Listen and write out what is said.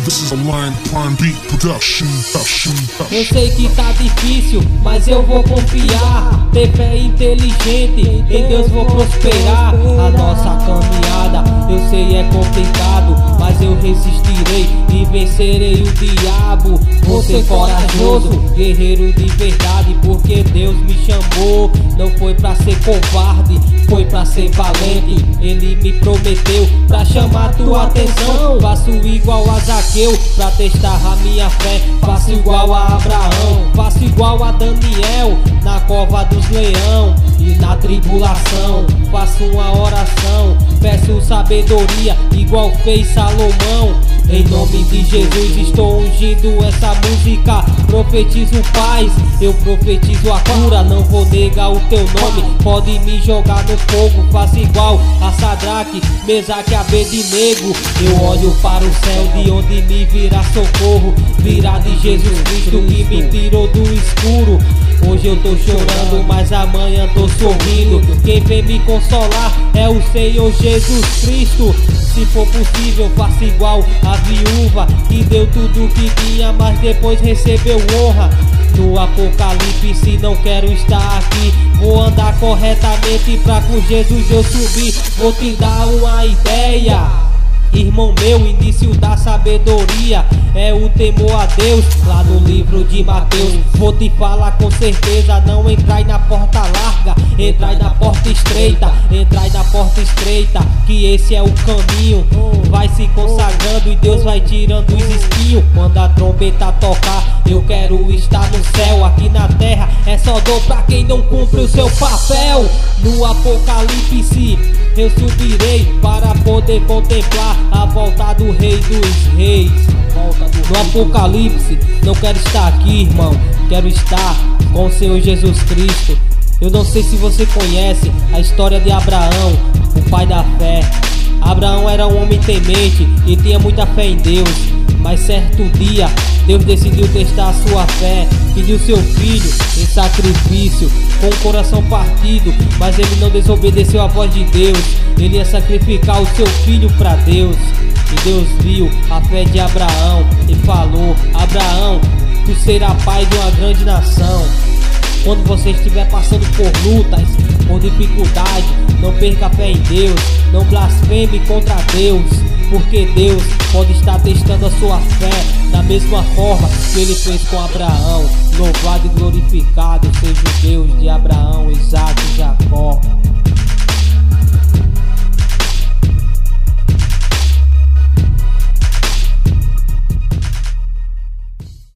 This is a Lion Prime Beat production. Eu sei que tá difícil, mas eu vou confiar. Ter fé inteligente, em Deus vou prosperar. A nossa caminhada, eu sei é complicado, mas eu resistirei e vencerei o diabo. Vou ser corajoso, guerreiro de verdade, porque Deus me chamou. Não foi pra ser covarde, foi pra ser valente. Ele me prometeu pra chamar tua atenção. Faço igual a Zaqueu pra testar a minha fé. Faço igual a Abraão, faço igual a Daniel na cova dos leão. E na tribulação faço uma oração, peço sabedoria igual fez Salomão. Em nome de Jesus estou ungindo essa música. Profetizo paz, eu profetizo a cura. Não vou negar o teu nome, pode me jogar no fogo. Faço igual a Sadraque, Mesaque, Abednego. Eu olho para o céu de onde me virá socorro. Virá de Jesus Cristo que me tirou do escuro. Hoje eu tô chorando, mas amanhã tô sorrindo. Quem vem me consolar é o Senhor Jesus Cristo. Se for possível, faça igual a viúva que deu tudo que tinha, mas depois recebeu honra. No Apocalipse não quero estar aqui. Vou andar corretamente pra com Jesus eu subir. Vou te dar uma ideia, irmão meu, início da sabedoria é o temor a Deus. Lá no livro de Mateus, vou te falar com certeza. Não entrai na porta larga, entrai na porta estreita. Entrai na porta estreita, que esse é o caminho. Vai se consagrando e Deus vai tirando os espinhos. Quando a trombeta tocar, eu quero estar no céu. Aqui na terra é só dor pra quem não cumpre o seu papel. No Apocalipse eu subirei para poder contemplar a volta do Rei dos Reis. No Apocalipse não quero estar aqui, irmão, quero estar com o Senhor Jesus Cristo. Eu não sei se você conhece a história de Abraão, o pai da fé. Abraão era um homem temente e tinha muita fé em Deus. Mas certo dia Deus decidiu testar a sua fé. Pediu seu filho em sacrifício, com o coração partido, mas ele não desobedeceu a voz de Deus. Ele ia sacrificar o seu filho para Deus. E Deus viu a fé de Abraão e falou: Abraão, tu serás pai de uma grande nação. Quando você estiver passando por lutas, por dificuldade, não perca a fé em Deus, não blasfeme contra Deus, porque Deus pode estar testando a sua fé da mesma forma que ele fez com Abraão. Louvado e glorificado seja o Deus de Abraão, Isaque e Jacó.